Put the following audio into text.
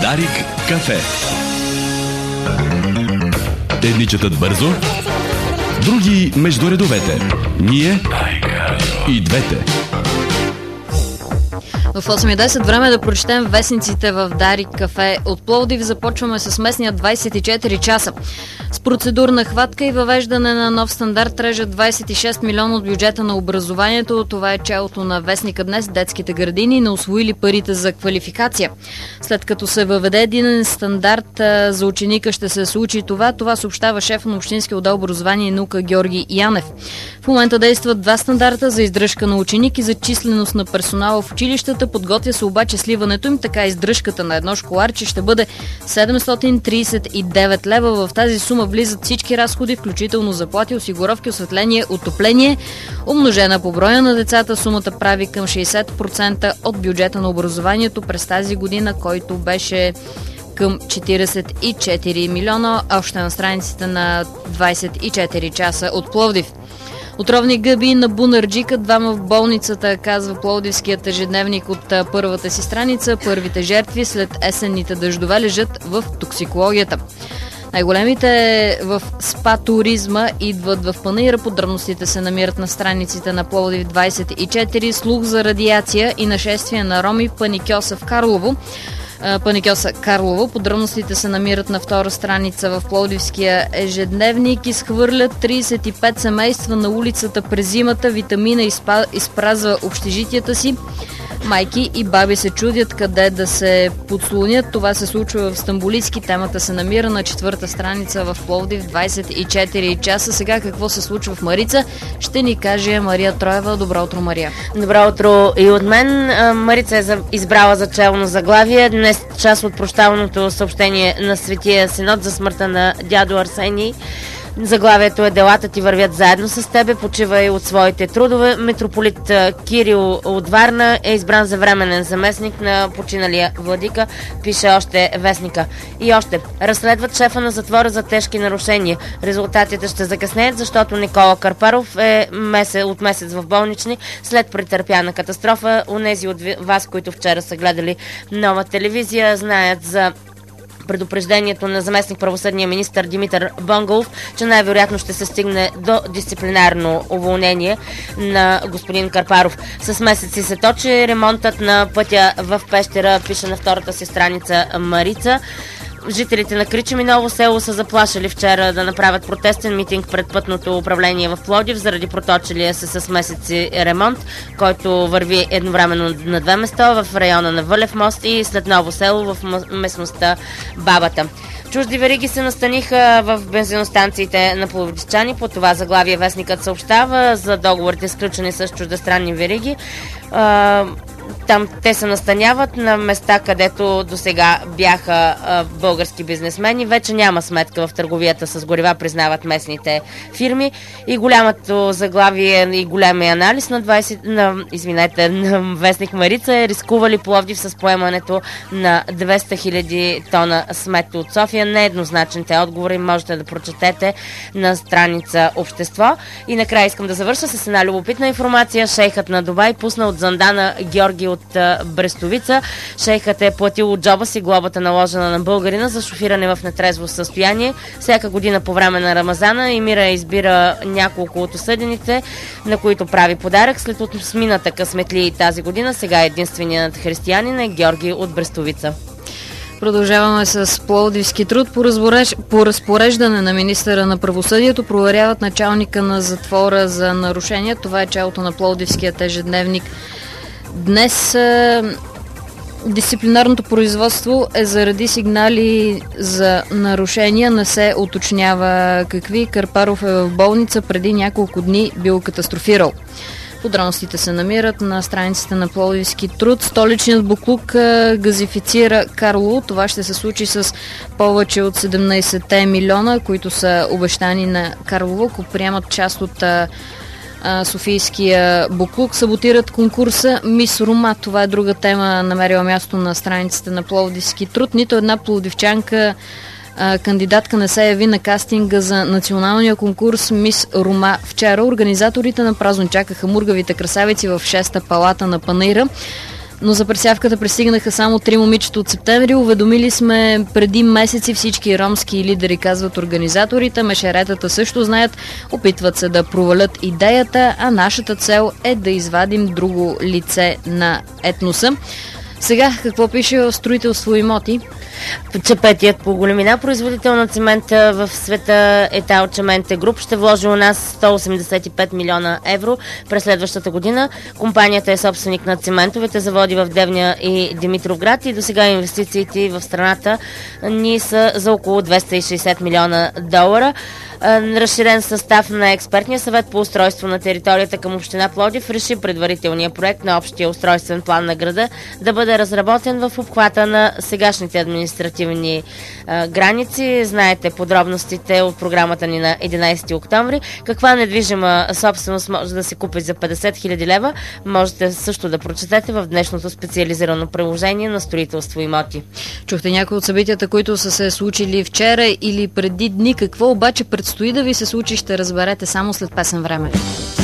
Дарик кафе. Едни четат бързо, други между редовете. Ние и двете. В 8:10 време да прочетем вестниците в Дарик кафе. От Пловдив започваме с местния 24 часа. С процедурна хватка и въвеждане на нов стандарт режат 26 милиона от бюджета на образованието. Това е челото на вестника днес. Детските градини не усвоили парите за квалификация. След като се въведе единен стандарт за ученика, ще се случи това. Това съобщава шеф на Общинския отдел образование и наука Георги Янев. В момента действат два стандарта за издръжка на ученик и за численост на персонала в училищата. Подготвя се обаче сливането им, така издръжката на едно школарче ще бъде 739 лева. В тази сума влизат всички разходи, включително заплати, осигуровки, осветление, отопление. Умножена по броя на децата, сумата прави към 60% от бюджета на образованието през тази година, който беше към 44 милиона. Още на страниците на 24 часа от Пловдив. Отровни гъби на Бунарджика, двама в болницата, казва пловдивският ежедневник от първата си страница. Първите жертви след есенните дъждове лежат в токсикологията. Най-големите в спа туризма идват в Панаира. Подробностите се намират на страниците на Пловдив 24. Слух за радиация и нашествие на роми Паникьоса в Карлово. Подробностите се намират на втора страница в Пловдивския ежедневник. Изхвърлят 35 семейства на улицата през зимата. Витамина изпразва общежитията си. Майки и баби се чудят къде да се подслонят. Това се случва в Стамболийски. Темата се намира на четвърта страница в Пловдив 24 часа. Сега какво се случва в Марица, ще ни каже Мария Троева. Добро утро, Мария. Добро утро и от мен. Марица е избрала за челно заглавие днес част от прощалното съобщение на Светия Синод за смъртта на дядо Арсений. Заглавието е "Делата ти вървят заедно с тебе, почивай от своите трудове". Митрополит Кирил от Варна е избран за временен заместник на починалия владика, пише още вестника. И още, разследват шефа на затвора за тежки нарушения. Резултатите ще закъснеят, защото Никола Карпаров е от месец в болнични след претърпяна катастрофа. Унези от вас, които вчера са гледали Нова телевизия, знаят за предупреждението на заместник правосъдния министър Димитър Бонгалов, че най-вероятно ще се стигне до дисциплинарно уволнение на господин Карпаров. С месеци се точи ремонтът на пътя в Пещера, пише на втората си страница Марица. Жителите на Кричим и Ново село са заплашили вчера да направят протестен митинг пред пътното управление в Пловдив заради проточилия се с месеци ремонт, който върви едновременно на две места в района на Вълев мост и след Ново село в местността Бабата. Чужди вериги се настаниха в бензиностанциите на пловдивчани. По това заглавие вестникът съобщава за договорите, сключени с чуждестранни вериги. Там те се настаняват на места, където досега бяха български бизнесмени. Вече няма сметка в търговията с горива, признават местните фирми. И голямото заглавие и големия анализ на вестник Марица е: рискували Пловдив с поемането на 200 хиляди тона смет от София. Нееднозначните отговори можете да прочетете на страница Общество. И накрая искам да завърша с една любопитна информация. Шейхът на Дубай пусна от Зандана Георги от Брестовица. Шейхът е платил от джоба си глобата, наложена на българина за шофиране в нетрезво състояние. Всяка година по време на Рамазана Емира избира няколко от осъдените, на които прави подарък. След отмината късметли тази година, сега единственият християнин е Георги от Брестовица. Продължаваме с Пловдивски труд. По разпореждане на министъра на правосъдието проверяват началника на затвора за нарушения. Това е челото на Пловдивският ежедневник. Днес дисциплинарното производство е заради сигнали за нарушения. Не се уточнява какви. Карпаров е в болница, преди няколко дни бил катастрофирал. Подробностите се намират на страниците на Пловдивски труд. Столичният буклук газифицира Карлово. Това ще се случи с повече от 17 милиона, които са обещани на Карлово, ако приемат част от Софийския буклук. Саботират конкурса Мис Рума. Това е друга тема, намерила място на страниците на Пловдивски труд. Нито една пловдивчанка кандидатка не се яви на кастинга за националния конкурс Мис Рума. Вчера организаторите на празно чакаха мургавите красавици в 6-та палата на Панаира. Но за пресявката пристигнаха само 3 момичета от септември. Уведомили сме преди месеци всички ромски лидери, казват организаторите. Мешеретата също знаят, опитват се да провалят идеята, а нашата цел е да извадим друго лице на етноса. Сега, какво пише в строителство имоти? Че петият по големина производител на цимента в света Italcementi Group ще вложи у нас 185 милиона евро през следващата година. Компанията е собственик на циментовите заводи в Девня и Димитровград и до сега инвестициите в страната ни са за около 260 милиона долара. Разширен състав на експертния съвет по устройство на територията към община Пловдив реши предварителния проект на общия устройствен план на града да бъде разработен в обхвата на сегашните административни граници. Знаете подробностите от програмата ни на 11 октомври. Каква недвижима собственост може да се купи за 50 000 лева, можете също да прочетете в днешното специализирано приложение на строителство имоти. Чухте някои от събитията, които са се случили вчера или преди дни. Какво обаче предстои да ви се случи, ще разберете само след песен време.